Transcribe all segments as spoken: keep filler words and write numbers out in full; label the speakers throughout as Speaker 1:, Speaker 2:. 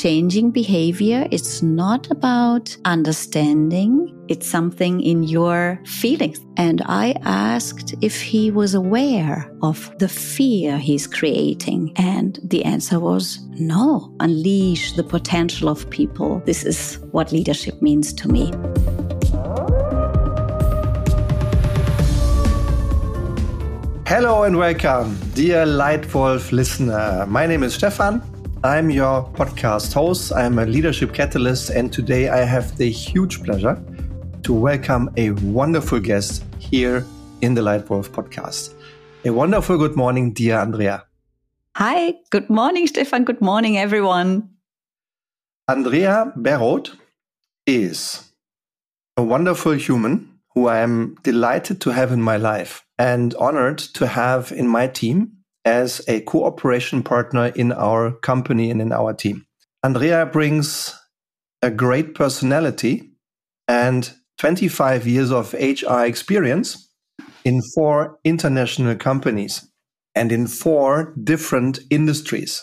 Speaker 1: changing behavior. It's not about understanding. It's something in your feelings. And I asked if he was aware of the fear he's creating. And the answer was no. Unleash the potential of people. This is what leadership means to me.
Speaker 2: Hello and welcome, dear Lightwolf listener. My name is Stefan. I'm your podcast host. I'm a leadership catalyst, and today I have the huge pleasure to welcome a wonderful guest here in the Lightwolf podcast. A wonderful good morning, dear Andrea.
Speaker 1: Hi, good morning, Stefan. Good morning, everyone.
Speaker 2: Andrea Berroth is a wonderful human who I am delighted to have in my life and honored to have in my team as a cooperation partner in our company and in our team. Andrea brings a great personality and twenty-five years of H R experience in four international companies and in four different industries.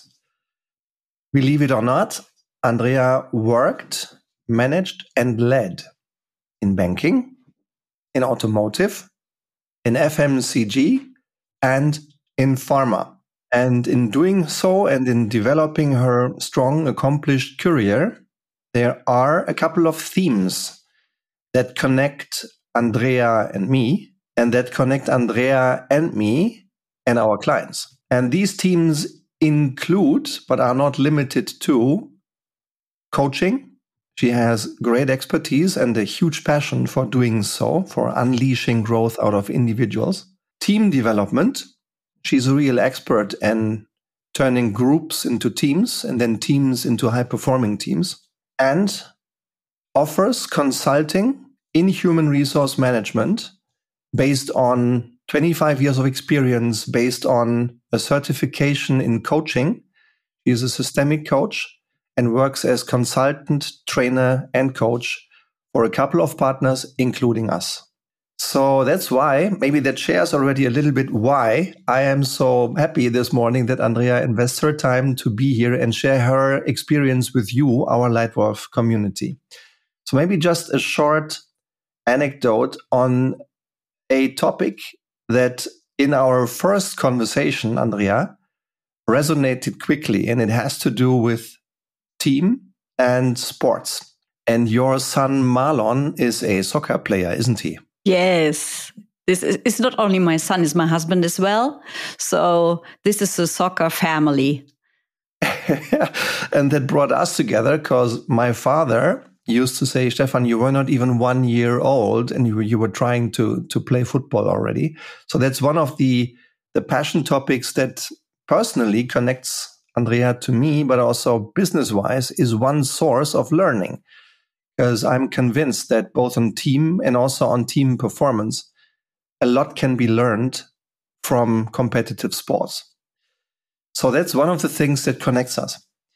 Speaker 2: Believe it or not, Andrea worked, managed, and led in banking, in automotive, in F M C G, and in pharma. And in doing so and in developing her strong, accomplished career, there are a couple of themes that connect Andrea and me, and that connect Andrea and me and our clients. And these themes include, but are not limited to, coaching. She has great expertise and a huge passion for doing so, for unleashing growth out of individuals. Team development. She's a real expert in turning groups into teams and then teams into high-performing teams. And offers consulting in human resource management based on twenty-five years of experience, based on a certification in coaching. She is a systemic coach and works as consultant, trainer, and coach for a couple of partners, including us. So that's why, maybe that shares already a little bit why I am so happy this morning that Andrea invests her time to be here and share her experience with you, our Lightwolf community. So maybe just a short anecdote on a topic that in our first conversation, Andrea, resonated quickly, and it has to do with team and sports. And your son Marlon is a soccer player, isn't he?
Speaker 1: Yes. This is it's not only my son, it's my husband as well. So this is a soccer family.
Speaker 2: And that brought us together because my father used to say, Stefan, you were not even one year old and you were, you were trying to, to play football already. So that's one of the, the passion topics that personally connects Andrea to me, but also business-wise, is one source of learning. Because I'm convinced that both on team and also on team performance, a lot can be learned from competitive sports. So that's one of the things that connects us.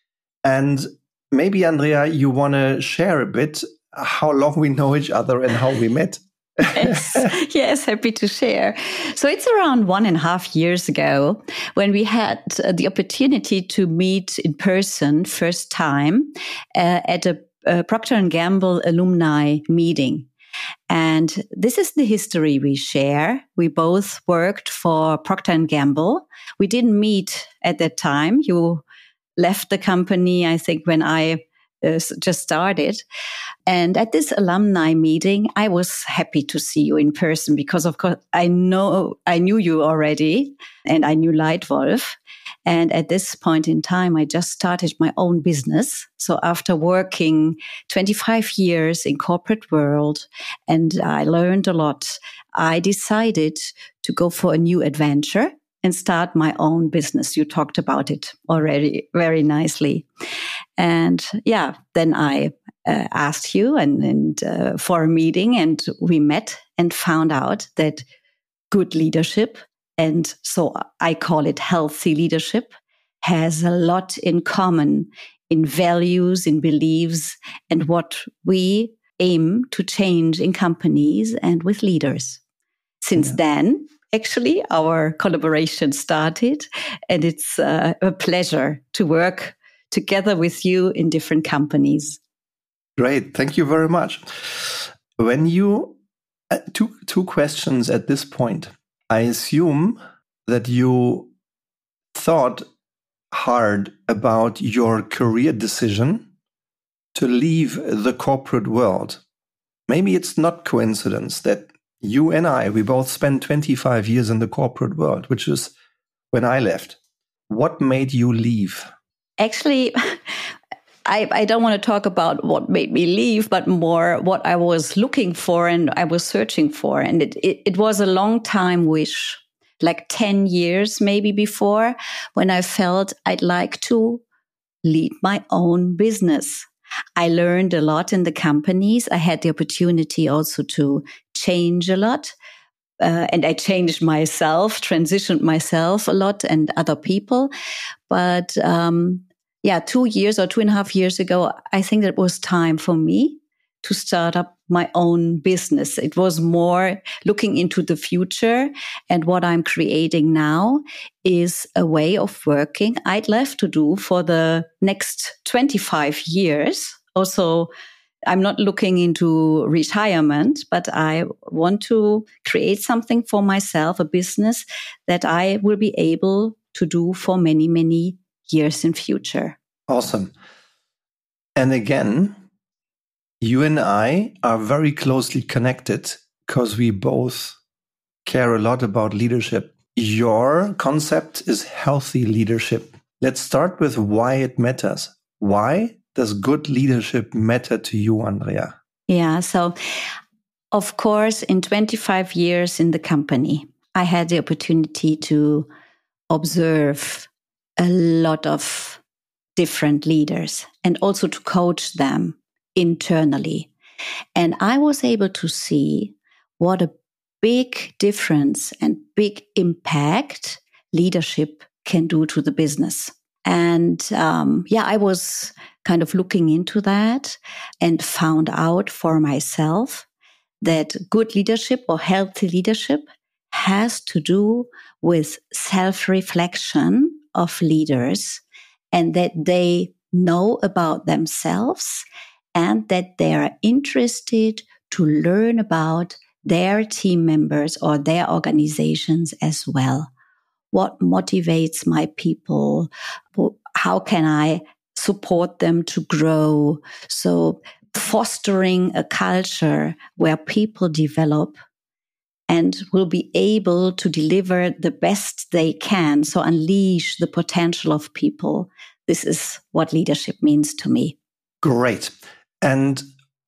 Speaker 2: And maybe, Andrea, you want to share a bit how long we know each other and how we met.
Speaker 1: Yes, yes, happy to share. So it's around one and a half years ago when we had uh, the opportunity to meet in person first time uh, at a uh, Procter and Gamble alumni meeting. And this is the history we share. We both worked for Procter and Gamble. We didn't meet at that time. You left the company, I think, when I uh, just started. And at this alumni meeting, I was happy to see you in person because, of course, I know I knew you already and I knew Lightwolf. And at this point in time, I just started my own business. So after working twenty-five years in corporate world and I learned a lot, I decided to go for a new adventure and start my own business. You talked about it already very nicely. And yeah, then I uh, asked you and, and uh, for a meeting, and we met and found out that good leadership, and so I call it healthy leadership, has a lot in common in values, in beliefs, and what we aim to change in companies and with leaders. Since yeah. then, actually, our collaboration started, and it's uh, a pleasure to work together with you in different companies.
Speaker 2: Great. Thank you very much. When you, uh, two, two questions at this point. I assume that you thought hard about your career decision to leave the corporate world. Maybe it's not coincidence that you and I, we both spent twenty-five years in the corporate world, which is when I left. What made you leave?
Speaker 1: Actually, I, I don't want to talk about what made me leave, but more what I was looking for and I was searching for. And it, it, it was a long time wish, like ten years maybe before, when I felt I'd like to lead my own business. I learned a lot in the companies. I had the opportunity also to change a lot. Uh, and I changed myself, transitioned myself a lot and other people. But um, yeah, two years or two and a half years ago, I think it was time for me to start up my own business. It was more looking into the future, and what I'm creating now is a way of working I'd love to do for the next twenty-five years. Also, I'm not looking into retirement, but I want to create something for myself, a business that I will be able to do for many, many years in future.
Speaker 2: Awesome. And again, you and I are very closely connected because we both care a lot about leadership. Your concept is healthy leadership. Let's start with why it matters. Why does good leadership matter to you, Andrea?
Speaker 1: Yeah, so of course, in twenty-five years in the company, I had the opportunity to observe a lot of different leaders and also to coach them internally. And I was able to see what a big difference and big impact leadership can do to the business. And um, yeah, I was kind of looking into that and found out for myself that good leadership or healthy leadership has to do with self-reflection of leaders, and that they know about themselves and that they are interested to learn about their team members or their organizations as well. What motivates my people? How can I support them to grow? So fostering a culture where people develop and will be able to deliver the best they can. So unleash the potential of people. This is what leadership means to me.
Speaker 2: Great. And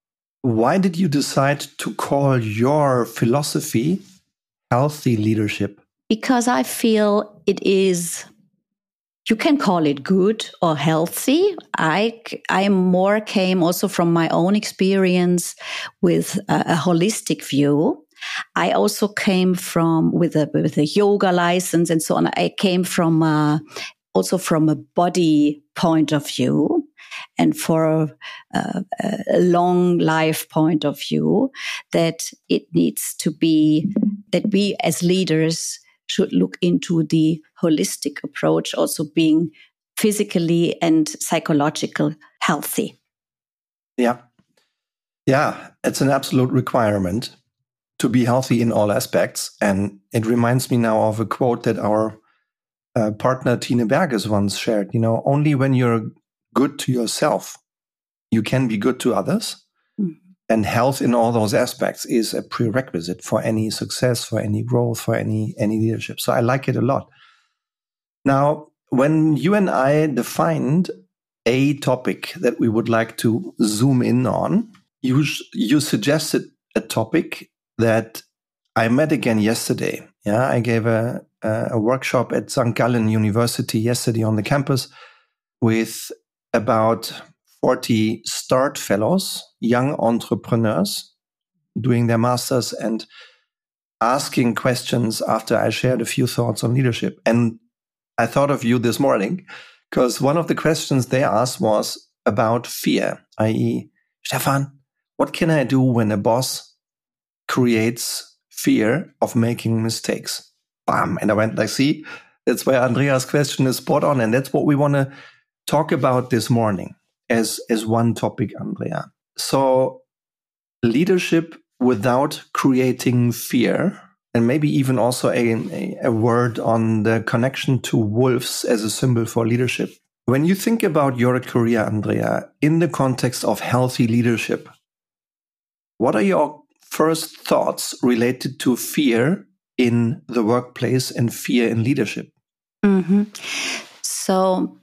Speaker 2: why did you decide to call your philosophy healthy leadership?
Speaker 1: Because I feel it is, you can call it good or healthy. I, I more came also from my own experience with a, a holistic view. I also came from with a, with a yoga license and so on. I came from a, also from a body point of view. And for a, a long life point of view, that it needs to be, that we as leaders should look into the holistic approach, also being physically and psychologically healthy.
Speaker 2: Yeah. Yeah, it's an absolute requirement to be healthy in all aspects. And it reminds me now of a quote that our uh, partner Tine Berges once shared. You know, only when you're good to yourself, you can be good to others. Mm. And health in all those aspects is a prerequisite for any success, for any growth, for any, any leadership. So I like it a lot. Now, when you and I defined a topic that we would like to zoom in on, you, you suggested a topic that I met again yesterday. Yeah, I gave a, a workshop at Sankt Gallen University yesterday on the campus with about forty START fellows, young entrepreneurs, doing their masters and asking questions after I shared a few thoughts on leadership. And I thought of you this morning because one of the questions they asked was about fear, that is, Stefan, what can I do when a boss creates fear of making mistakes? Bam. And I went like, see, that's where Andrea's question is spot on. And that's what we want to talk about this morning as, as one topic, Andrea. So leadership without creating fear, and maybe even also a, a, a word on the connection to wolves as a symbol for leadership. When you think about your career, Andrea, in the context of healthy leadership, what are your first thoughts related to fear in the workplace and fear in leadership?
Speaker 1: Mm-hmm. So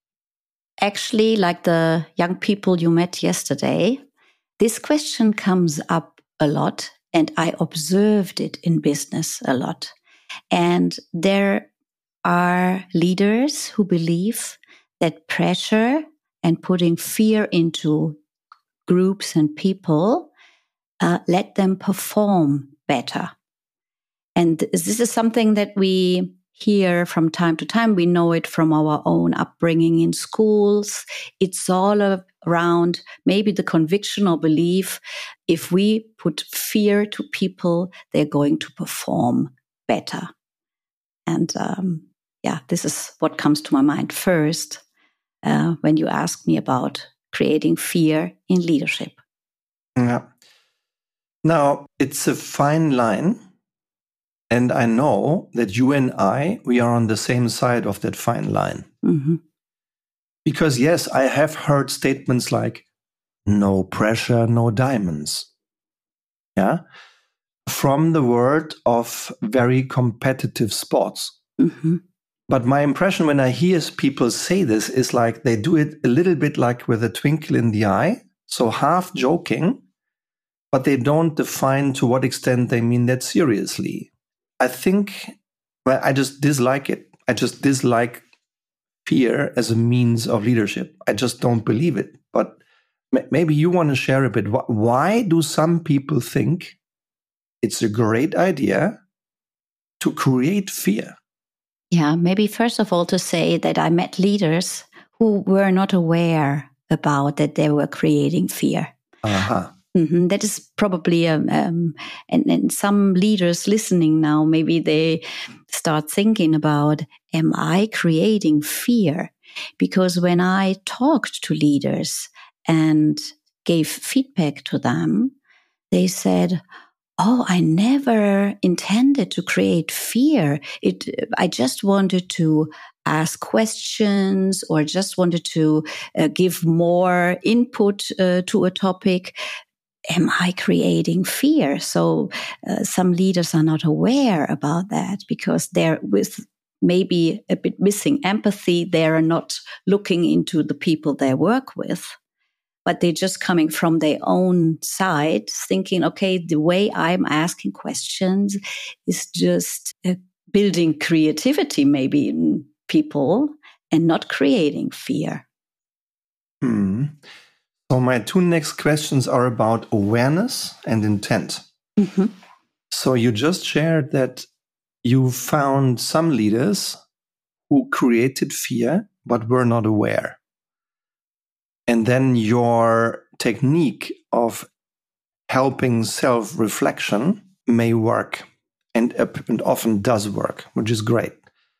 Speaker 1: actually, like the young people you met yesterday, this question comes up a lot, and I observed it in business a lot. And there are leaders who believe that pressure and putting fear into groups and people uh, let them perform better. And this is something that we hear from time to time. We know it from our own upbringing in schools. It's all around maybe the conviction or belief, if we put fear to people, they're going to perform better. And um, yeah, this is what comes to my mind first uh, when you ask me about creating fear in leadership.
Speaker 2: Yeah. Now, it's a fine line. And I know that you and I, we are on the same side of that fine line.
Speaker 1: Mm-hmm.
Speaker 2: Because yes, I have heard statements like, no pressure, no diamonds. Yeah. From the world of very competitive sports.
Speaker 1: Mm-hmm.
Speaker 2: But my impression when I hear people say this is like they do it a little bit like with a twinkle in the eye. So half joking, but they don't define to what extent they mean that seriously. I think, well, I just dislike it. I just dislike fear as a means of leadership. I just don't believe it. But m- maybe you want to share a bit. Why do some people think it's a great idea to create fear?
Speaker 1: Yeah, maybe first of all to say that I met leaders who were not aware about that they were creating fear.
Speaker 2: Uh-huh.
Speaker 1: Mm-hmm. That is probably, um, um, and, and some leaders listening now, maybe they start thinking about, am I creating fear? Because when I talked to leaders and gave feedback to them, they said, oh, I never intended to create fear. It, I just wanted to ask questions or just wanted to uh, give more input uh, to a topic. Am I creating fear? So uh, some leaders are not aware about that because they're with maybe a bit missing empathy. They are not looking into the people they work with, but they're just coming from their own side, thinking, okay, the way I'm asking questions is just uh, building creativity maybe in people and not creating fear.
Speaker 2: Hmm. So my two next questions are about awareness and intent.
Speaker 1: Mm-hmm.
Speaker 2: So you just shared that you found some leaders who created fear but were not aware. And then your technique of helping self-reflection may work and, and often does work, which is great.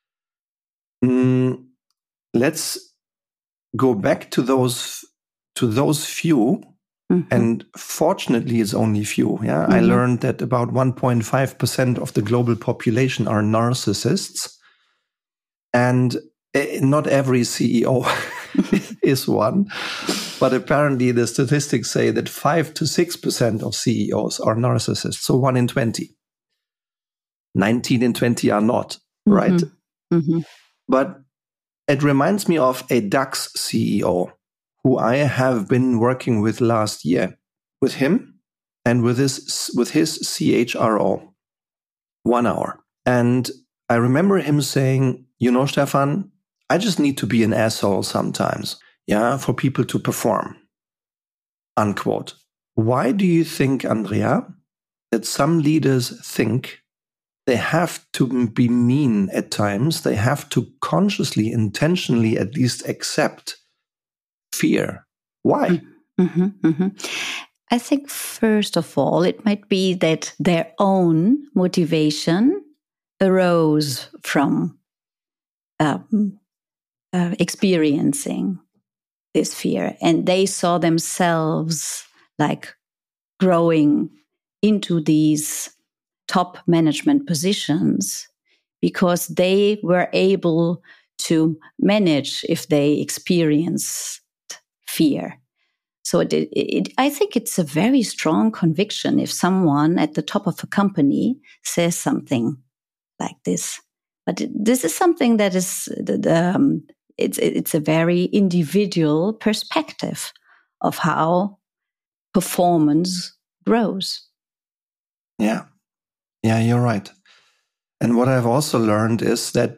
Speaker 2: Mm, let's go back to those to those few. Mm-hmm. And fortunately, it's only few. Yeah, mm-hmm. I learned that about one point five percent of the global population are narcissists. And not every C E O is one. But apparently, the statistics say that five to six percent of C E Os are narcissists. So one in twenty. nineteen in twenty are not, mm-hmm. right? Mm-hmm. But it reminds me of a DAX C E O who I have been working with last year, with him and with his, with his C H R O, one hour. And I remember him saying, you know, Stefan, I just need to be an asshole sometimes, yeah, for people to perform, unquote. Why do you think, Andrea, that some leaders think they have to be mean at times? They have to consciously, intentionally at least accept fear. Why?
Speaker 1: Mm-hmm, mm-hmm. I think, first of all, it might be that their own motivation arose from um, uh, experiencing this fear, and they saw themselves like growing into these top management positions because they were able to manage if they experienced fear. So it, it, I think it's a very strong conviction if someone at the top of a company says something like this. But it, this is something that is, um, it's, it's a very individual perspective of how performance grows.
Speaker 2: Yeah. Yeah, you're right. And what I've also learned is that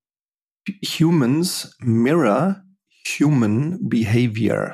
Speaker 2: humans mirror human behavior.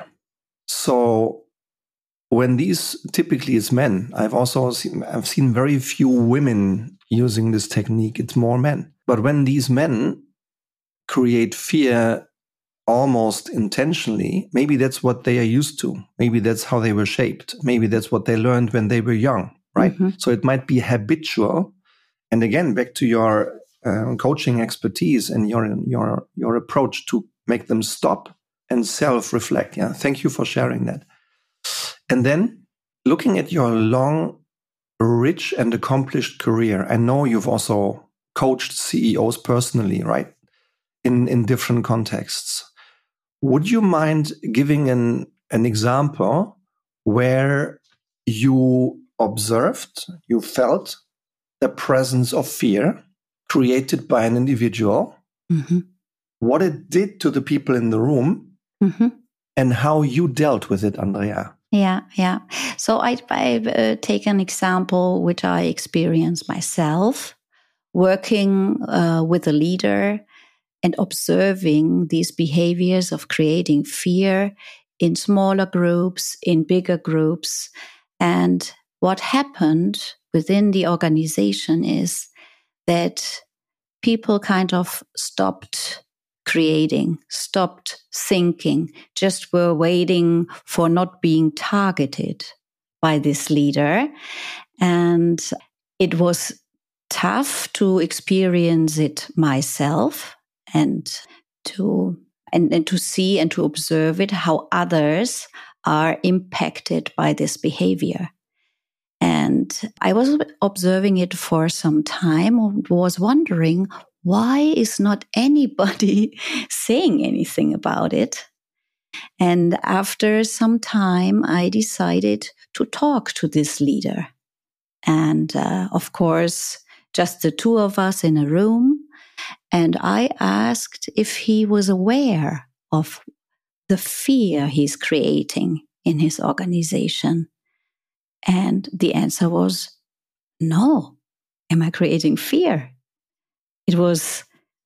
Speaker 2: So when these, typically it's men, I've also seen, I've seen very few women using this technique. It's more men. But when these men create fear almost intentionally, maybe that's what they are used to. Maybe that's how they were shaped. Maybe that's what they learned when they were young, right? Mm-hmm. So it might be habitual. And again, back to your uh, coaching expertise and your, your, your approach to make them stop and self-reflect. Yeah, thank you for sharing that. And then looking at your long, rich and accomplished career, I know you've also coached C E Os personally, right? In, in different contexts. Would you mind giving an, an example where you observed, you felt the presence of fear created by an individual, mm-hmm. what it did to the people in the room, mm-hmm. and how you dealt with it, Andrea?
Speaker 1: Yeah, yeah. So I, I uh, take an example which I experienced myself, working uh, with a leader and observing these behaviors of creating fear in smaller groups, in bigger groups. And what happened within the organization is that people kind of stopped creating, stopped thinking, just were waiting for not being targeted by this leader. And it was tough to experience it myself and to and, and to see and to observe it, how others are impacted by this behavior. And I was observing it for some time and was wondering, why is not anybody saying anything about it? And after some time, I decided to talk to this leader. And uh, of course, just the two of us in a room. And I asked if he was aware of the fear he's creating in his organization. And the answer was, no. Am I creating fear? It was,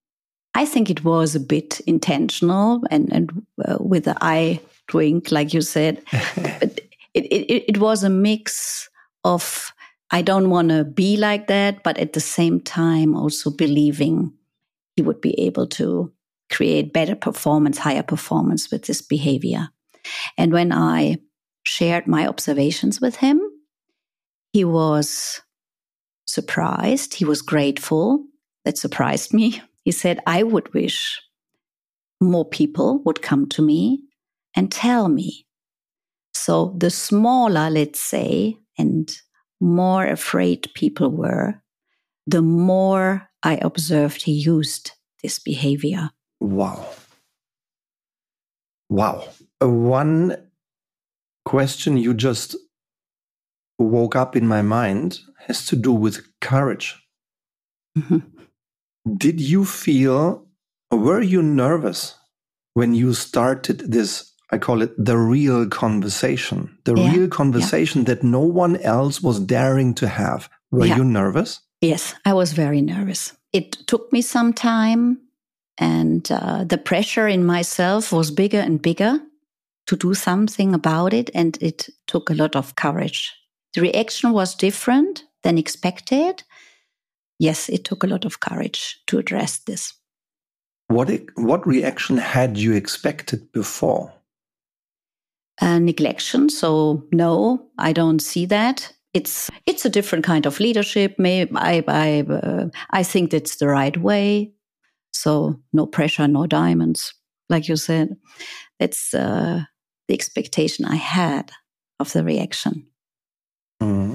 Speaker 1: I think it was a bit intentional and, and uh, with the eye wink, like you said. But it, it, it was a mix of, I don't want to be like that, but at the same time also believing he would be able to create better performance, higher performance with this behavior. And when I shared my observations with him, he was surprised. He was grateful. That surprised me. He said, I would wish more people would come to me and tell me. So the smaller, let's say, and more afraid people were, the more I observed he used this behavior.
Speaker 2: Wow. Wow. Uh, one question you just woke up in my mind has to do with courage. Mm-hmm. Did you feel, were you nervous when you started this, I call it the real conversation, the yeah. real conversation yeah. that no one else was daring to have? Were yeah. you nervous?
Speaker 1: Yes, I was very nervous. It took me some time, and uh, the pressure in myself was bigger and bigger to do something about it, and it took a lot of courage. The reaction was different than expected. Yes, it took a lot of courage to address this.
Speaker 2: What what reaction had you expected before?
Speaker 1: Uh, neglection. So no, I don't see that. It's it's a different kind of leadership. Maybe I I uh, I think that's the right way. So no pressure, no diamonds. like you said. That's uh, the expectation I had of the reaction.
Speaker 2: Mm-hmm.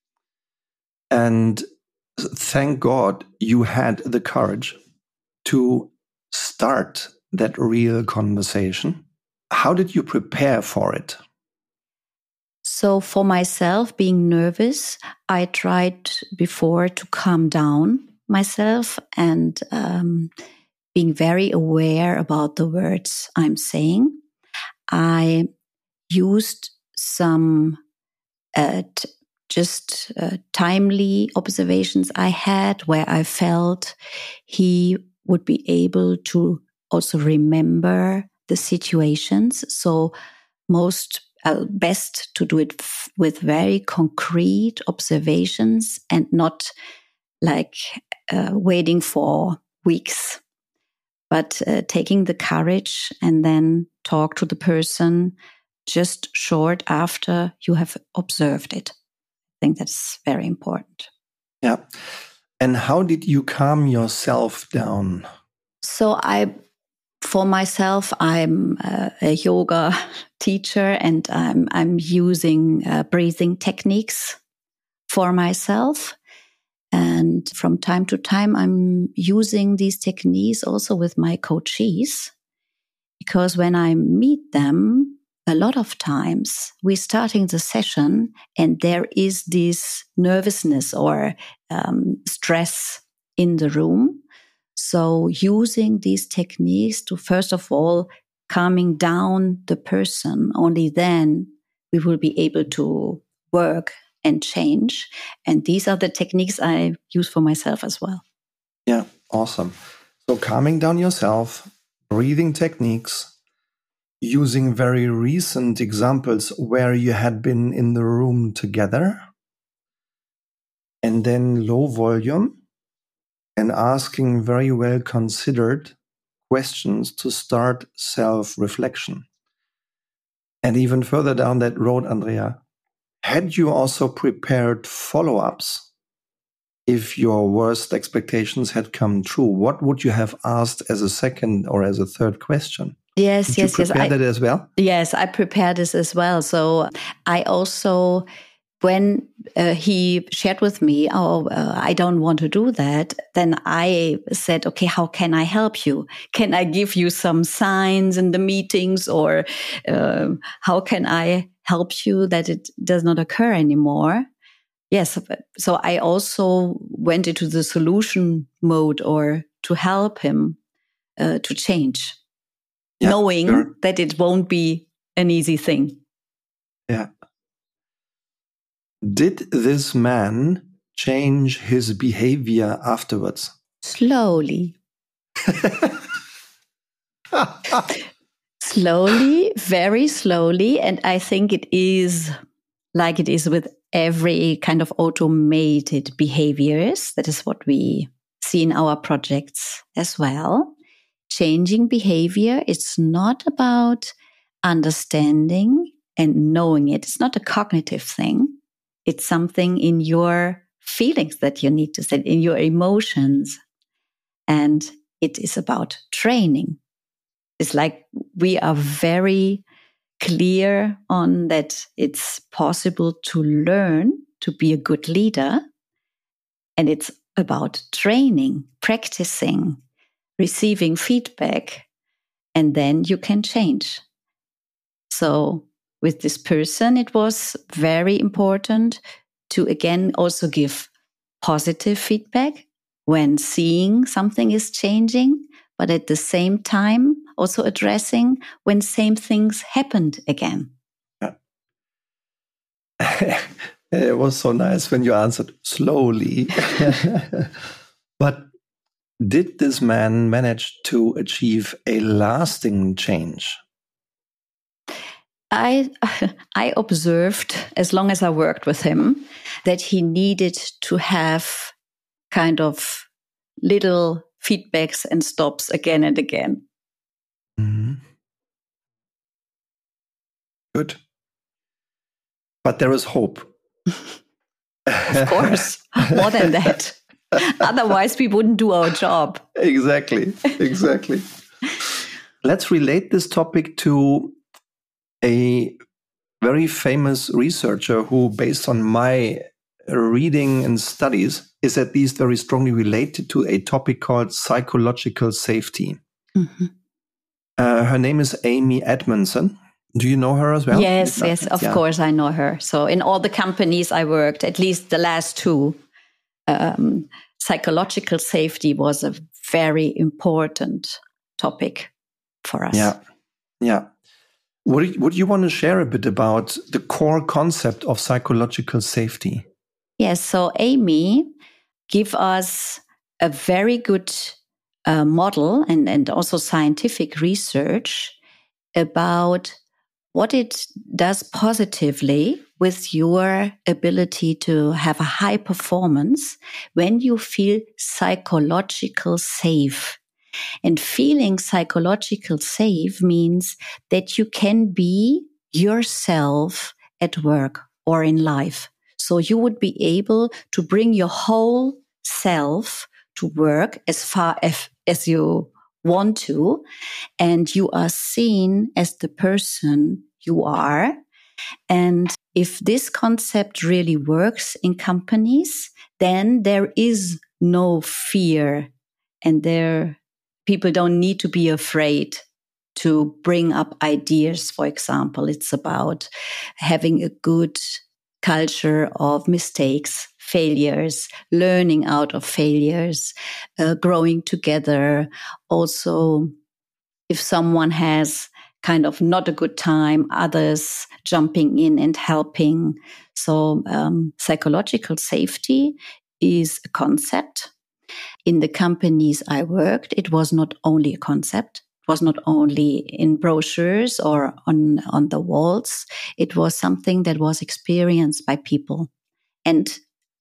Speaker 2: And thank God you had the courage to start that real conversation. How did you prepare for it?
Speaker 1: So for myself, being nervous, I tried before to calm down myself and um, being very aware about the words I'm saying. I used some uh, t- just uh, timely observations I had where I felt he would be able to also remember the situations. So most uh, best to do it f- with very concrete observations and not like uh, waiting for weeks, but uh, taking the courage and then talk to the person just short after you have observed it. I think that's very important.
Speaker 2: Yeah. And how did you calm yourself down?
Speaker 1: So I, for myself, I'm a, a yoga teacher and I'm, I'm using uh, breathing techniques for myself. And from time to time, I'm using these techniques also with my coachees, because when I meet them, a lot of times we're starting the session and there is this nervousness or um, stress in the room. So using these techniques to, first of all, calming down the person, only then we will be able to work and change. And these are the techniques I use for myself as well.
Speaker 2: Yeah, awesome. So calming down yourself, breathing techniques, using very recent examples where you had been in the room together, and then low volume and asking very well considered questions to start self-reflection. And even further down that road, Andrea, had you also prepared follow-ups if your worst expectations had come true? What would you have asked as a second or as a third question?
Speaker 1: Yes,
Speaker 2: Did
Speaker 1: yes,
Speaker 2: you
Speaker 1: yes.
Speaker 2: prepare
Speaker 1: I,
Speaker 2: that as well?
Speaker 1: Yes, I prepared this as well. So I also, when uh, he shared with me, oh, uh, I don't want to do that, then I said, okay, how can I help you? Can I give you some signs in the meetings, or uh, how can I help you that it does not occur anymore? Yes. So I also went into the solution mode, or to help him uh, to change. Yeah, knowing sure. that it won't be an easy thing.
Speaker 2: Yeah. Did this man change his behavior afterwards?
Speaker 1: Slowly. Slowly, very slowly. And I think it is like it is with every kind of automated behaviors. That is what we see in our projects as well. Changing behavior, it's not about understanding and knowing it. It's not a cognitive thing. It's something in your feelings that you need to set, in your emotions. And it is about training. It's like we are very clear on that it's possible to learn to be a good leader. And it's about training, practicing, receiving feedback, and then you can change. So with this person, it was very important to, again, also give positive feedback when seeing something is changing, but at the same time, also addressing when same things happened again.
Speaker 2: Yeah. It was so nice when you answered slowly. But did this man manage to achieve a lasting change?
Speaker 1: I I observed, as long as I worked with him, that he needed to have kind of little feedbacks and stops again and again.
Speaker 2: Mm-hmm. Good. But there is hope.
Speaker 1: Of course, more than that. Otherwise, we wouldn't do our job.
Speaker 2: Exactly, exactly. let's relate this topic to a very famous researcher who, based on my reading and studies, is at least very strongly related to a topic called psychological safety. Mm-hmm. Uh, her name is Amy Edmondson. Do you know her as well?
Speaker 1: Yes, yes, of yeah. course I know her. So in all the companies I worked, at least the last two, um, psychological safety was a very important topic for us.
Speaker 2: Yeah, yeah. Would, would you want to share a bit about the core concept of psychological safety?
Speaker 1: Yes, so Amy gave us a very good uh, model and, and also scientific research about what it does positively with your ability to have a high performance when you feel psychological safe. And feeling psychological safe means that you can be yourself at work or in life. So you would be able to bring your whole self to work as far as, as you want to, and you are seen as the person you are. And if this concept really works in companies, then there is no fear, and there people don't need to be afraid to bring up ideas. For example, it's about having a good culture of mistakes, failures, learning out of failures, uh, growing together. Also, if someone has kind of not a good time, others jumping in and helping. So um, psychological safety is a concept. In the companies I worked, it was not only a concept. It was not only in brochures or on, on the walls. It was something that was experienced by people. And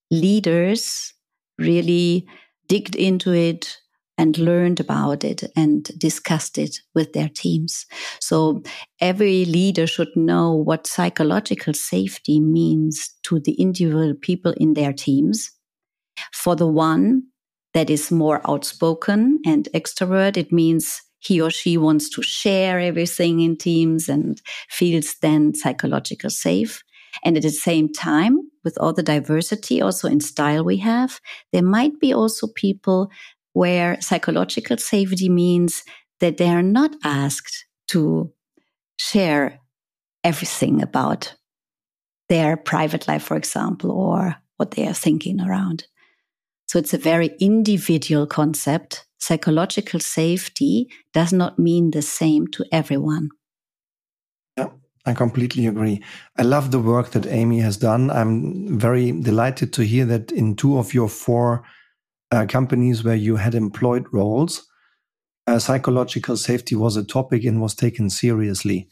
Speaker 1: leaders really digged into it and learned about it and discussed it with their teams. So every leader should know what psychological safety means to the individual people in their teams. For the one that is more outspoken and extrovert, it means he or she wants to share everything in teams and feels then psychological safe. And at the same time, with all the diversity also in style we have, there might be also people where psychological safety means that they are not asked to share everything about their private life, for example, or what they are thinking around. So it's a very individual concept. Psychological safety does not mean the same to everyone.
Speaker 2: Yeah, I completely agree. I love the work that Amy has done. I'm very delighted to hear that in two of your four uh, companies where you had employed roles, uh, psychological safety was a topic and was taken seriously.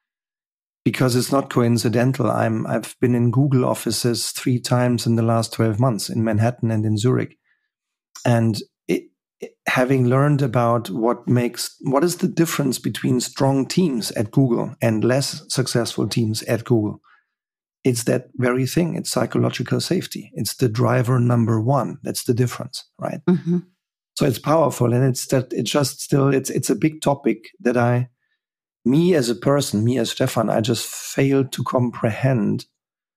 Speaker 2: Because it's not coincidental. I'm, I've been in Google offices three times in the last twelve months in Manhattan and in Zurich. And it, it, having learned about what makes, what is the difference between strong teams at Google and less successful teams at Google? It's that very thing. It's psychological safety. It's the driver number one. That's the difference, right? Mm-hmm. So it's powerful. And it's that it's just still, it's, it's a big topic that I, Me as a person, me as Stefan, I just fail to comprehend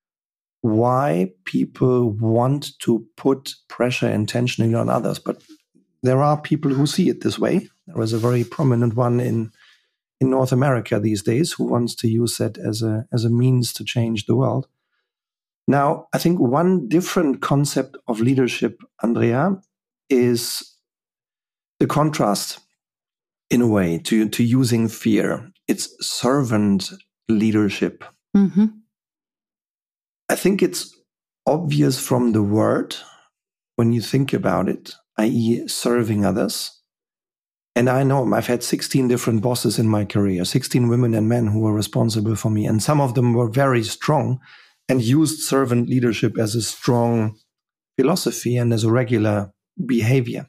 Speaker 2: why people want to put pressure intentionally on others. But there are people who see it this way. There is a very prominent one in, in North America these days who wants to use that as a, as a means to change the world. Now, I think one different concept of leadership, Andrea, is the contrast in a way to, to using fear. It's servant leadership. Mm-hmm. I think it's obvious from the word when you think about it, that is serving others. And I know I've had sixteen different bosses in my career, sixteen women and men who were responsible for me. And some of them were very strong and used servant leadership as a strong philosophy and as a regular behavior.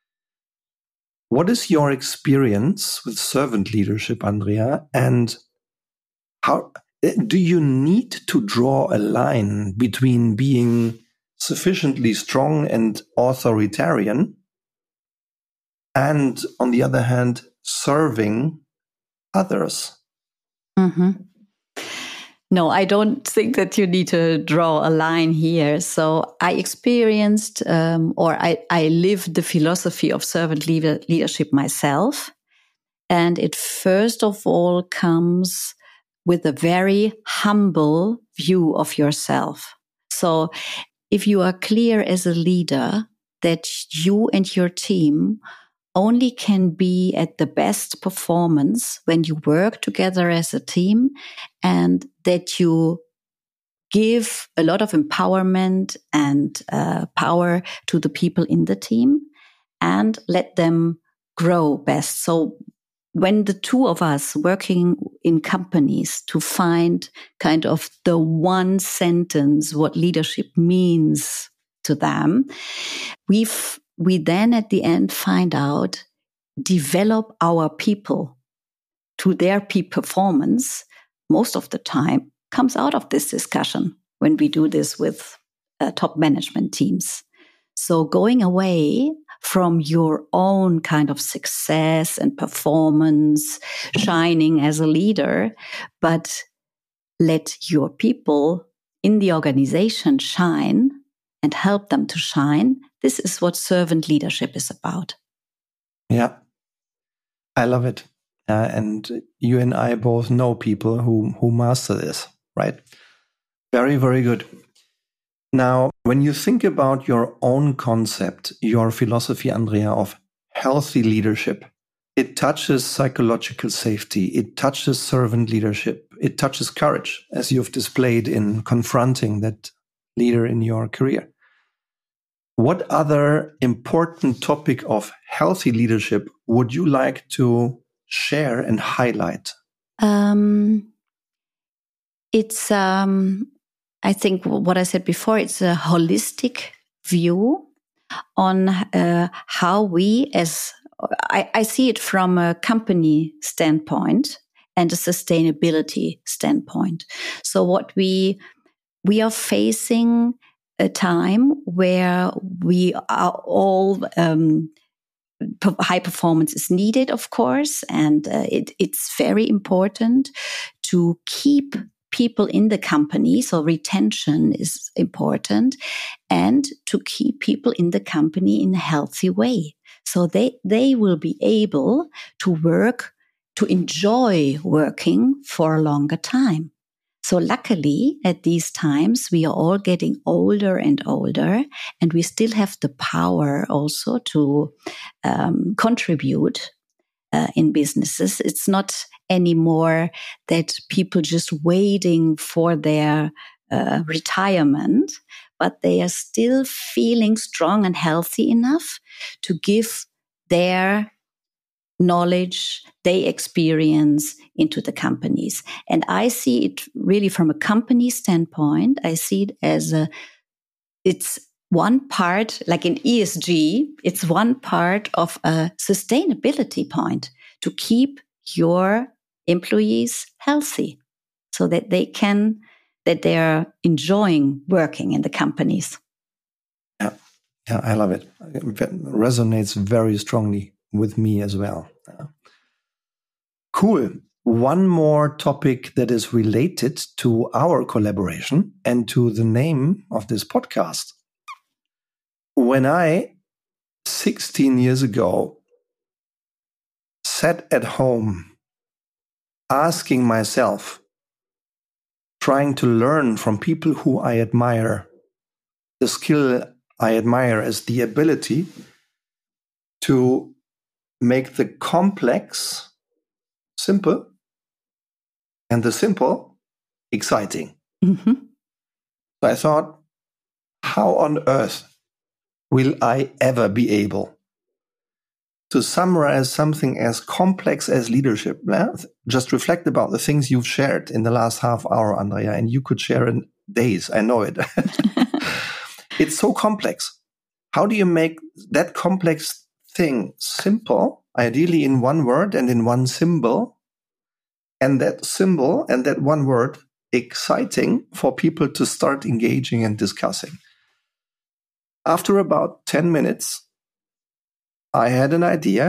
Speaker 2: What is your experience with servant leadership, Andrea? And how do you need to draw a line between being sufficiently strong and authoritarian and, on the other hand, serving others?
Speaker 1: Mm-hmm. No, I don't think that you need to draw a line here. So I experienced um, or I, I lived the philosophy of servant leader, leadership myself. And it first of all comes with a very humble view of yourself. So if you are clear as a leader that you and your team only can be at the best performance when you work together as a team, and that you give a lot of empowerment and uh, power to the people in the team and let them grow best. So when the two of us working in companies to find kind of the one sentence, what leadership means to them, we've we then at the end find out, develop our people to their peak performance, most of the time comes out of this discussion when we do this with uh, top management teams. So going away from your own kind of success and performance, shining as a leader, but let your people in the organization shine and help them to shine. This is what servant leadership is about.
Speaker 2: Yeah, I love it. Uh, and you and I both know people who, who master this, right? Very, very good. Now, when you think about your own concept, your philosophy, Andrea, of healthy leadership, it touches psychological safety, it touches servant leadership, it touches courage, as you've displayed in confronting that leader in your career. What other important topic of healthy leadership would you like to share and highlight?
Speaker 1: Um, it's, um, I think what I said before, it's a holistic view on uh, how we as, I, I see it from a company standpoint and a sustainability standpoint. So what we, we are facing a time where we are all, um, high performance is needed, of course, and uh, it, it's very important to keep people in the company. So retention is important, and to keep people in the company in a healthy way. So they, they will be able to work, to enjoy working for a longer time. So luckily, at these times, we are all getting older and older, and we still have the power also to um, contribute uh, in businesses. It's not anymore that people just waiting for their uh, retirement, but they are still feeling strong and healthy enough to give their knowledge, they experience into the companies. And I see it really from a company standpoint. I see it as a, it's one part, like in E S G, it's one part of a sustainability point to keep your employees healthy so that they can, that they're enjoying working in the companies.
Speaker 2: Yeah, yeah, I love it. It resonates very strongly with me as well. Uh, cool. One more topic that is related to our collaboration and to the name of this podcast. When I, sixteen years ago, sat at home asking myself, trying to learn from people who I admire, the skill I admire is the ability to make the complex simple and the simple exciting.
Speaker 1: Mm-hmm.
Speaker 2: So I thought, how on earth will I ever be able to summarize something as complex as leadership? Well, just reflect about the things you've shared in the last half hour, Andrea, and you could share in days. I know it. It's so complex. How do you make that complex thing simple, ideally in one word and in one symbol, and that symbol and that one word exciting for people to start engaging and discussing? After about ten minutes, I had an idea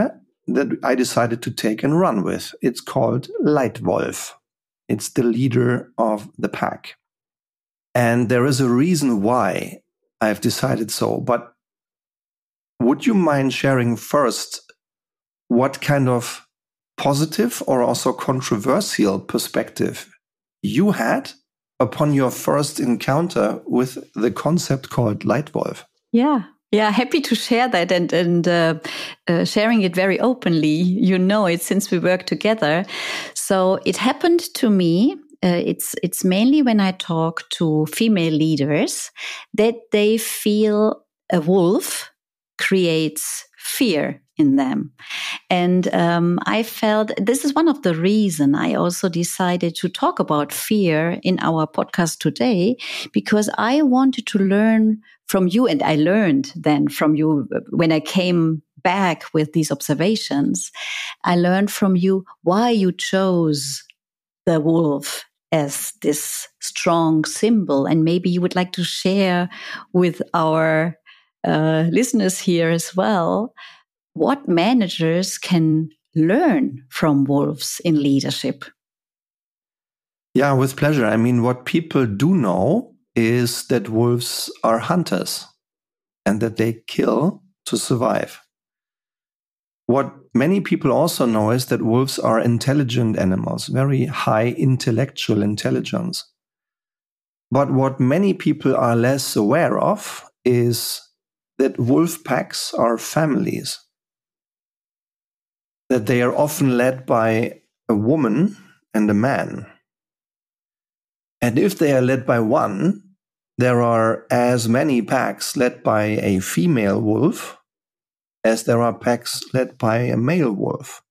Speaker 2: that I decided to take and run with. It's called Leitwolf. It's the leader of the pack. And there is a reason why I've decided so. But would you mind sharing first what kind of positive or also controversial perspective you had upon your first encounter with the concept called Leitwolf?
Speaker 1: Yeah. Yeah, happy to share that and, and uh, uh, sharing it very openly. You know it since we work together. So it happened to me. Uh, it's it's mainly when I talk to female leaders that they feel a wolf creates fear in them. And um, I felt this is one of the reasons I also decided to talk about fear in our podcast today, because I wanted to learn from you, and I learned then from you when I came back with these observations. I learned from you why you chose the wolf as this strong symbol. And maybe you would like to share with our uh, listeners here as well what managers can learn from wolves in leadership.
Speaker 2: Yeah, with pleasure. I mean, what people do know is that wolves are hunters and that they kill to survive. What many people also know is that wolves are intelligent animals, very high intellectual intelligence. But what many people are less aware of is that wolf packs are families, that they are often led by a woman and a man. And if they are led by one, there are as many packs led by a female wolf as there are packs led by a male wolf.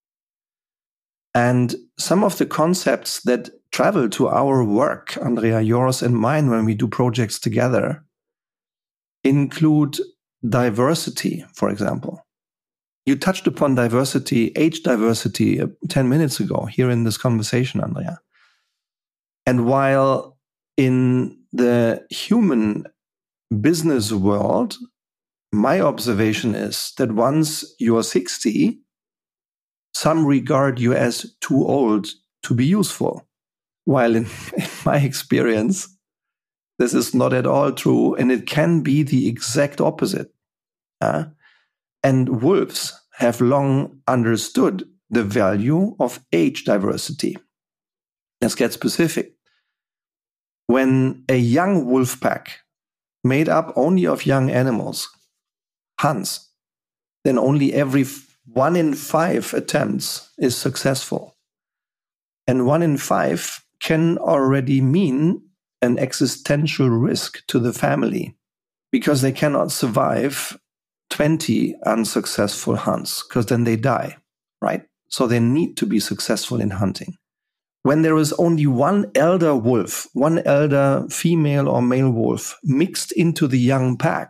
Speaker 2: And some of the concepts that travel to our work, Andrea, yours and mine, when we do projects together, include diversity, for example. You touched upon diversity, age diversity, uh, ten minutes ago here in this conversation, Andrea. And while in the human business world, my observation is that once you are sixty, some regard you as too old to be useful. While in, in my experience, this is not at all true, and it can be the exact opposite. Uh, and wolves have long understood the value of age diversity. Let's get specific. When a young wolf pack made up only of young animals hunts, then only every one in five attempts is successful. And one in five can already mean an existential risk to the family because they cannot survive twenty unsuccessful hunts because then they die, right? So they need to be successful in hunting. When there is only one elder wolf, one elder female or male wolf mixed into the young pack,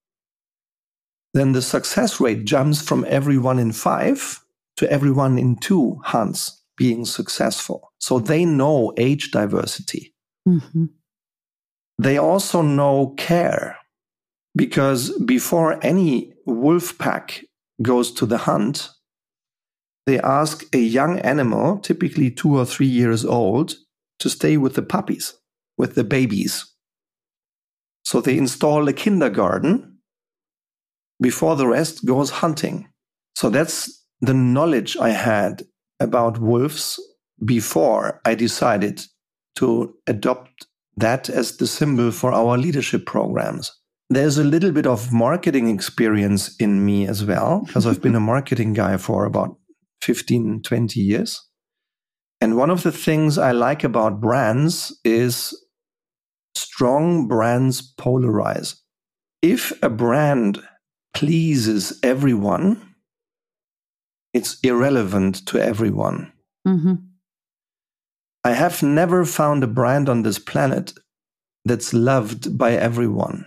Speaker 2: then the success rate jumps from every one in five to every one in two hunts being successful. So they know age diversity.
Speaker 1: Mm-hmm.
Speaker 2: They also know care, because before any wolf pack goes to the hunt, they ask a young animal, typically two or three years old, to stay with the puppies, with the babies. So they install a kindergarten before the rest goes hunting. So that's the knowledge I had about wolves before I decided to adopt that as the symbol for our leadership programs. There's a little bit of marketing experience in me as well, because I've been a marketing guy for about fifteen, twenty years. And one of the things I like about brands is strong brands polarize. If a brand pleases everyone, it's irrelevant to everyone.
Speaker 1: Mm-hmm.
Speaker 2: I have never found a brand on this planet that's loved by everyone.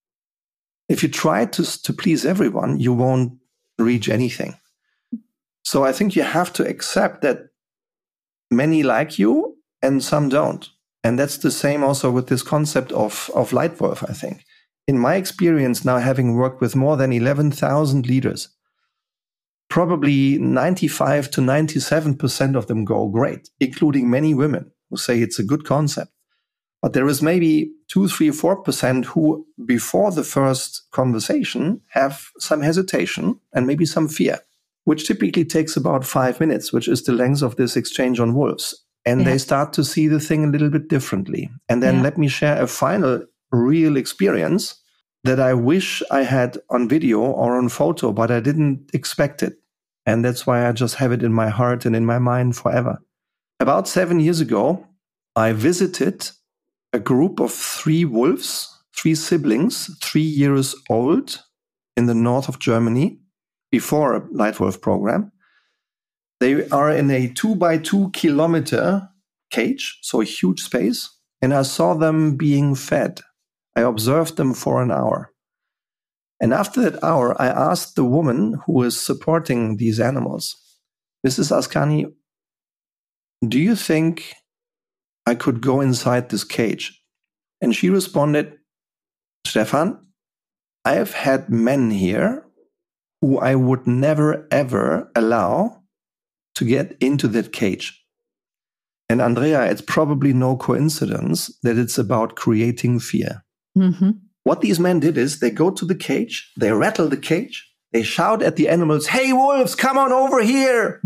Speaker 2: If you try to, to please everyone, you won't reach anything. So I think you have to accept that many like you and some don't. And that's the same also with this concept of, of Leitwolf, I think. In my experience now, having worked with more than eleven thousand leaders, probably ninety-five to ninety-seven percent of them go great, including many women who say it's a good concept. But there is maybe two, three, four percent who, before the first conversation, have some hesitation and maybe some fear, which typically takes about five minutes, which is the length of this exchange on wolves. And yeah. they start to see the thing a little bit differently. And then yeah. let me share a final real experience that I wish I had on video or on photo, but I didn't expect it. And that's why I just have it in my heart and in my mind forever. About seven years ago, I visited a group of three wolves, three siblings, three years old in the north of Germany before a Night Wolf program. They are in a two by two kilometer cage, so a huge space. And I saw them being fed. I observed them for an hour. And after that hour, I asked the woman who is supporting these animals, Missus Ascani, do you think I could go inside this cage? And she responded, Stefan, I have had men here who I would never, ever allow to get into that cage. And Andrea, it's probably no coincidence that it's about creating fear. Mm-hmm. What these men did is they go to the cage, they rattle the cage, they shout at the animals, hey, wolves, come on over here.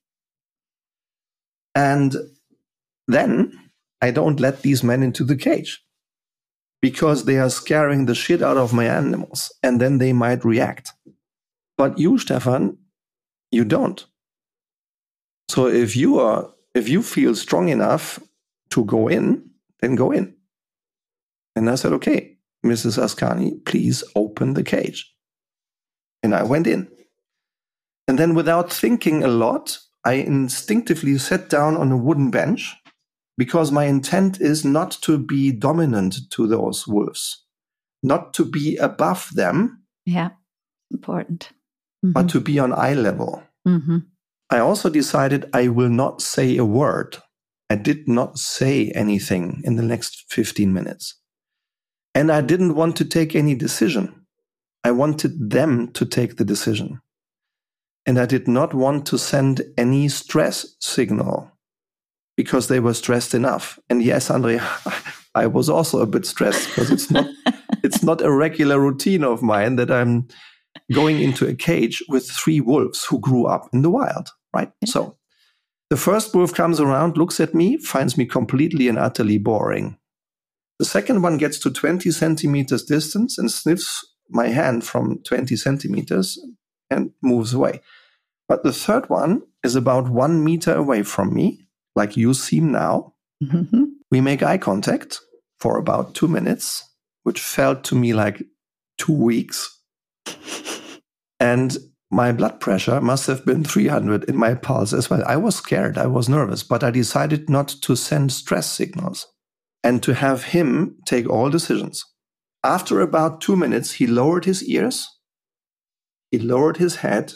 Speaker 2: And then I don't let these men into the cage because they are scaring the shit out of my animals and then they might react. But you, Stefan, you don't. So if you are, if you feel strong enough to go in, then go in. And I said, okay, Missus Ascani, please open the cage. And I went in. And then without thinking a lot, I instinctively sat down on a wooden bench because my intent is not to be dominant to those wolves, not to be above them.
Speaker 1: Yeah, important.
Speaker 2: Mm-hmm. But to be on eye level. Mm-hmm. I also decided I will not say a word. I did not say anything in the next fifteen minutes. And I didn't want to take any decision. I wanted them to take the decision. And I did not want to send any stress signal because they were stressed enough. And yes, Andrea, I was also a bit stressed because it's not it's not a regular routine of mine that I'm going into a cage with three wolves who grew up in the wild, right? Yeah. So the first wolf comes around, looks at me, finds me completely and utterly boring. The second one gets to twenty centimeters distance and sniffs my hand from twenty centimeters and moves away. But the third one is about one meter away from me, like you seem now. Mm-hmm. We make eye contact for about two minutes, which felt to me like two weeks. And my blood pressure must have been three hundred in my pulse as well. I was scared. I was nervous, but I decided not to send stress signals and to have him take all decisions. After about two minutes, he lowered his ears. He lowered his head,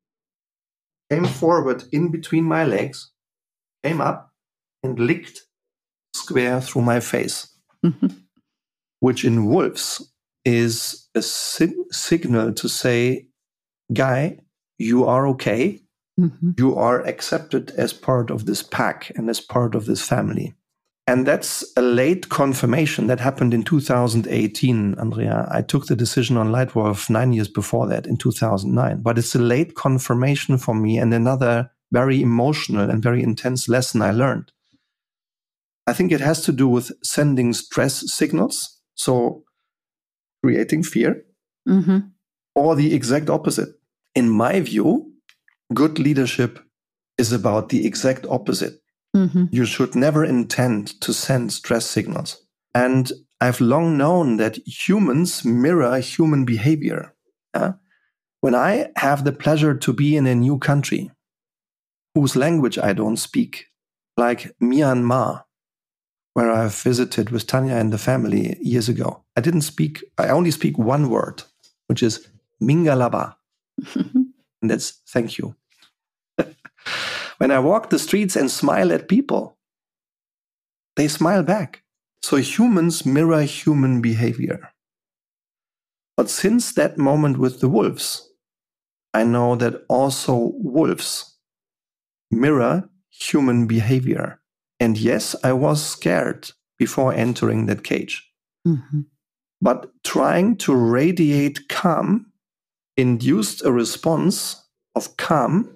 Speaker 2: came forward in between my legs, came up and licked square through my face, mm-hmm. which in wolves is a si- signal to say, guy, you are okay. Mm-hmm. You are accepted as part of this pack and as part of this family. And that's a late confirmation that happened in two thousand eighteen, Andrea. I took the decision on Night Wolf nine years before that in two thousand nine. But it's a late confirmation for me and another very emotional and very intense lesson I learned. I think it has to do with sending stress signals, so creating fear, mm-hmm. or the exact opposite. In my view, good leadership is about the exact opposite. Mm-hmm. You should never intend to send stress signals. And I've long known that humans mirror human behavior. Uh, when I have the pleasure to be in a new country whose language I don't speak, like Myanmar, where I've visited with Tanya and the family years ago, I didn't speak, I only speak one word, which is Mingalaba. And that's thank you. When I walk the streets and smile at people, they smile back. So humans mirror human behavior. But since that moment with the wolves, I know that also wolves mirror human behavior. And yes, I was scared before entering that cage.
Speaker 1: Mm-hmm.
Speaker 2: But trying to radiate calm induced a response of calm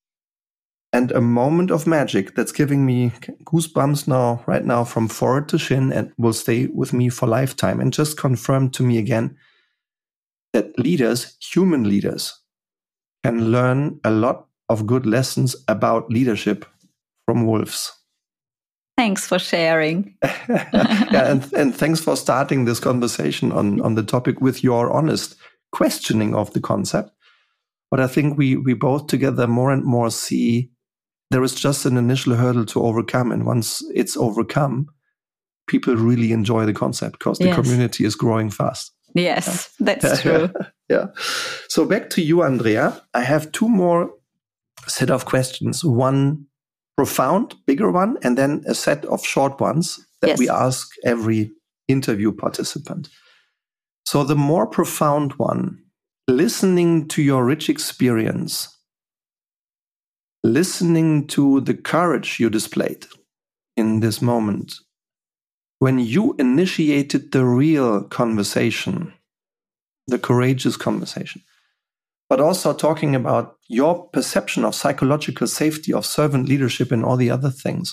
Speaker 2: and a moment of magic that's giving me goosebumps now, right now, from forehead to shin, and will stay with me for lifetime. And just confirmed to me again that leaders, human leaders, can learn a lot of good lessons about leadership from wolves.
Speaker 1: Thanks for sharing.
Speaker 2: yeah, and, and thanks for starting this conversation on, on the topic with your honest questioning of the concept. But I think we we both together more and more see there is just an initial hurdle to overcome. And once it's overcome, people really enjoy the concept because the
Speaker 1: yes.
Speaker 2: community is growing fast.
Speaker 1: Yes, that's true.
Speaker 2: yeah. So back to you, Andrea. I have two more set of questions. One profound, bigger one, and then a set of short ones that
Speaker 1: yes.
Speaker 2: we ask every interview participant. So the more profound one, listening to your rich experience, listening to the courage you displayed in this moment, when you initiated the real conversation, the courageous conversation, but also talking about your perception of psychological safety, of servant leadership, and all the other things.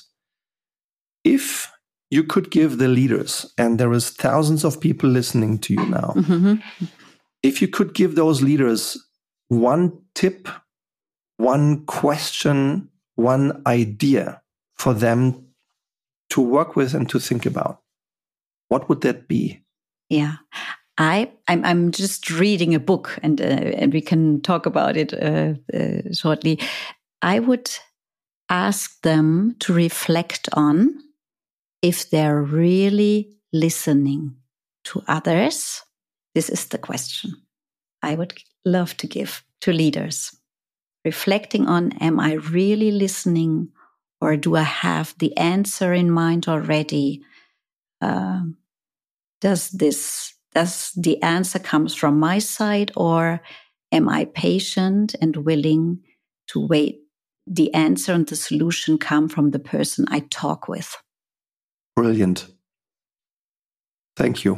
Speaker 2: If you could give the leaders, and there is thousands of people listening to you now,
Speaker 1: mm-hmm.
Speaker 2: if you could give those leaders one tip, one question, one idea for them to work with and to think about, what would that be?
Speaker 1: Yeah, I, I'm, I'm just reading a book, and uh, and we can talk about it uh, uh, shortly. I would ask them to reflect on if they're really listening to others. This is the question I would love to give to leaders. Reflecting on, am I really listening, or do I have the answer in mind already? Uh, does this does the answer comes from my side, or am I patient and willing to wait the answer and the solution come from the person I talk with?
Speaker 2: Brilliant. Thank you.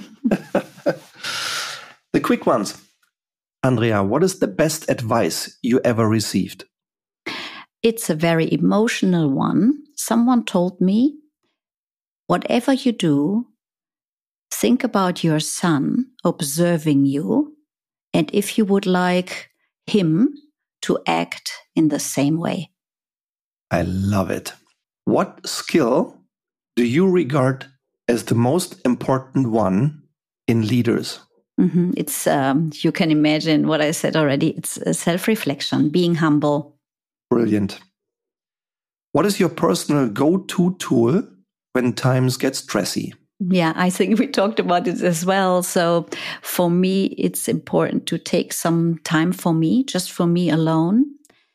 Speaker 2: The quick ones. Andrea, what is the best advice you ever received?
Speaker 1: It's a very emotional one. Someone told me, whatever you do, think about your son observing you, and if you would like him to act in the same way.
Speaker 2: I love it. What skill do you regard as the most important one in leaders?
Speaker 1: Mm-hmm. It's um, you can imagine what I said already. It's a self-reflection, being humble.
Speaker 2: Brilliant. What is your personal go-to tool when times get stressy?
Speaker 1: Yeah, I think we talked about it as well. So for me, it's important to take some time for me, just for me alone.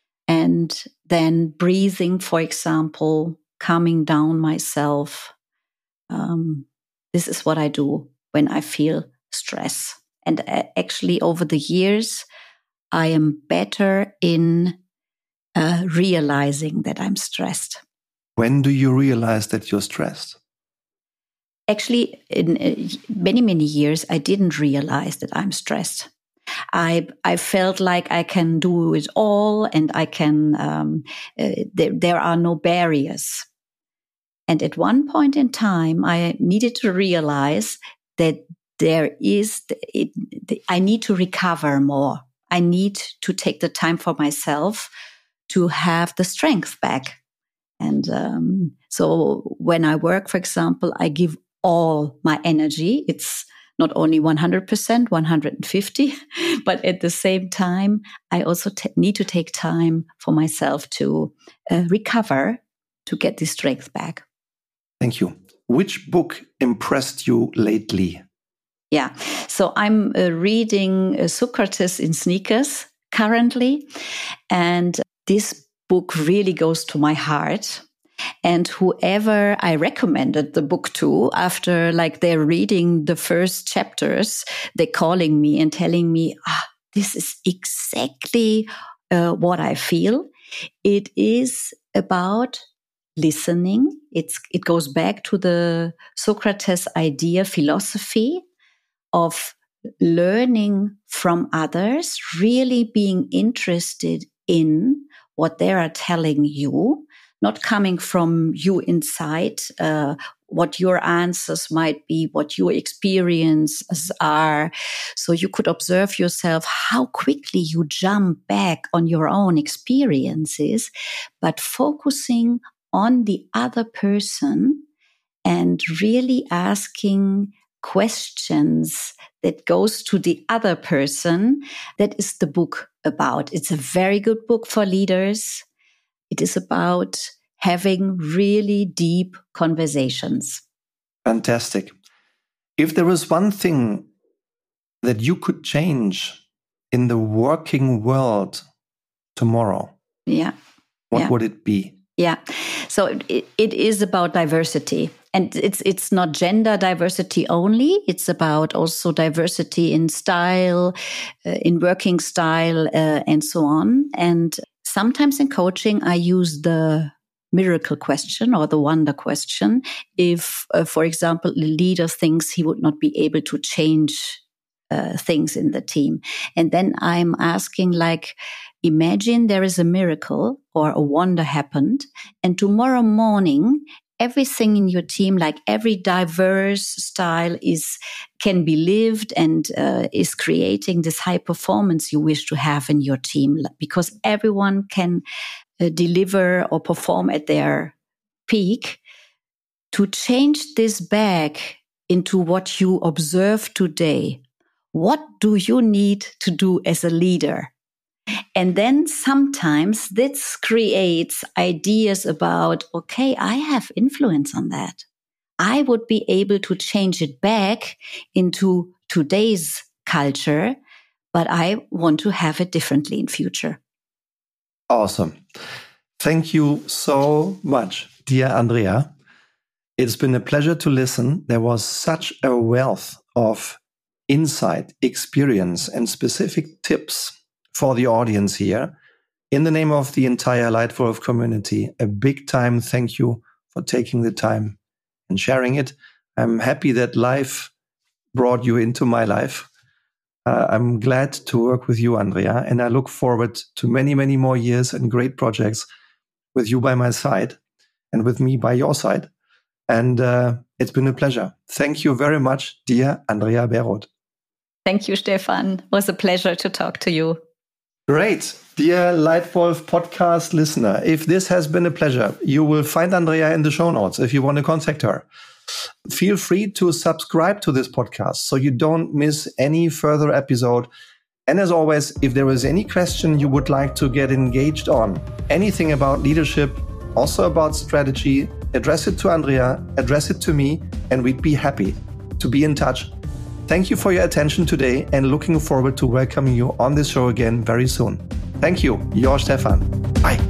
Speaker 1: And then breathing, for example, calming down myself. Um, this is what I do when I feel stress. And actually, over the years, I am better in uh, realizing that I'm stressed.
Speaker 2: When do you realize that you're stressed?
Speaker 1: Actually, in uh, many, many years, I didn't realize that I'm stressed. I I felt like I can do it all, and I can. Um, uh, there, there are no barriers. And at one point in time, I needed to realize that there is. It, the, I need to recover more. I need to take the time for myself to have the strength back. And um, so, when I work, for example, I give all my energy. It's not only one hundred percent, one hundred fifty, but at the same time, I also t- need to take time for myself to uh, recover, to get the strength back.
Speaker 2: Thank you. Which book impressed you lately?
Speaker 1: Yeah, so I'm uh, reading uh, Socrates in Sneakers currently, and this book really goes to my heart. And whoever I recommended the book to, after like they're reading the first chapters, they're calling me and telling me, ah, this is exactly uh, what I feel. It is about listening. It's, it goes back to the Socrates idea, philosophy of learning from others, really being interested in what they are telling you, not coming from you inside, uh, what your answers might be, what your experiences are. So you could observe yourself how quickly you jump back on your own experiences, but focusing on the other person and really asking questions that goes to the other person. That is the book about. It's a very good book for leaders. It is about having really deep conversations.
Speaker 2: Fantastic. If there was one thing that you could change in the working world tomorrow,
Speaker 1: yeah,
Speaker 2: what
Speaker 1: yeah.
Speaker 2: would it be?
Speaker 1: Yeah. So it, it is about diversity. And it's it's not gender diversity only. It's about also diversity in style, uh, in working style, uh, and so on. And sometimes in coaching, I use the miracle question or the wonder question. If, uh, for example, the leader thinks he would not be able to change uh, things in the team. And then I'm asking, like, imagine there is a miracle or a wonder happened, and tomorrow morning, everything in your team, like every diverse style, is can be lived and uh, is creating this high performance you wish to have in your team, because everyone can uh, deliver or perform at their peak. To change this back into what you observe today, what do you need to do as a leader? And then sometimes this creates ideas about, okay, I have influence on that. I would be able to change it back into today's culture, but I want to have it differently in future.
Speaker 2: Awesome. Thank you so much, dear Andrea. It's been a pleasure to listen. There was such a wealth of insight, experience, and specific tips for the audience here. In the name of the entire Lightwolf community, a big time thank you for taking the time and sharing it. I'm happy that life brought you into my life. Uh, I'm glad to work with you, Andrea, and I look forward to many, many more years and great projects with you by my side and with me by your side. And uh, it's been a pleasure. Thank you very much, dear Andrea Baerroth.
Speaker 1: Thank you, Stefan. It was a pleasure to talk to you.
Speaker 2: Great. Dear Lightwolf podcast listener, if this has been a pleasure, you will find Andrea in the show notes if you want to contact her. Feel free to subscribe to this podcast so you don't miss any further episode. And as always, if there is any question you would like to get engaged on, anything about leadership, also about strategy, address it to Andrea, address it to me, and we'd be happy to be in touch. Thank you for your attention today and looking forward to welcoming you on this show again very soon. Thank you, your Stefan. Bye.